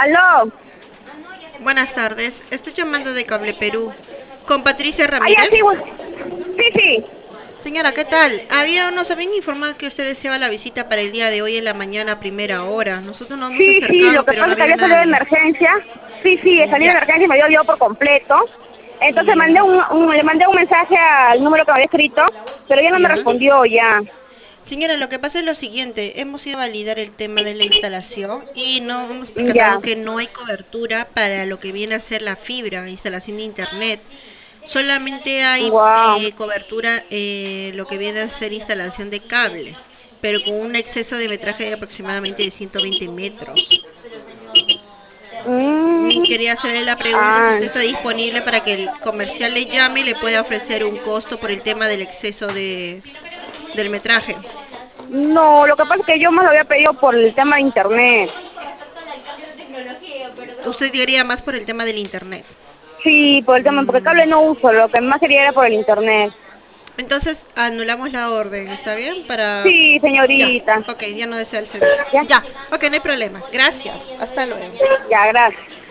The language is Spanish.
Aló. Buenas tardes, estoy llamando de Cable Perú. ¿Con Patricia Ah, ya, sí, Ramírez? sí, sí. Señora, ¿qué tal? Nos habían informado que usted deseaba la visita para el día de hoy en la mañana a primera hora. Nosotros nos hemos Sí, sí, lo acercado, que pero no pasa es que había había salido de nadie. emergencia. Sí, sí, salí de Ya, emergencia y me dio yo por completo. Entonces ya, le mandé un mensaje al número que me había escrito, pero ella no me ya. respondió ya. Señora, lo que pasa es lo siguiente, hemos ido a validar el tema de la instalación y no hemos percatado Ya. que no hay cobertura para lo que viene a ser la fibra, instalación de internet. Solamente hay Wow. cobertura lo que viene a ser instalación de cable, pero con un exceso de metraje de aproximadamente de 120 metros. Quería hacerle la pregunta si Ah, usted está disponible para que el comercial le llame y le pueda ofrecer un costo por el tema del exceso del metraje. no, lo que pasa es que yo más lo había pedido por el tema de internet. Usted quería más por el tema del internet. Sí, por el tema, porque Mm, cable no uso, lo que más quería era por el internet. Entonces anulamos la orden, ¿está bien? Para... Sí, Ya, señorita. ok, ya no desea el servicio. Ya, Ya, ok, no hay problema. Gracias, hasta luego. ya, gracias.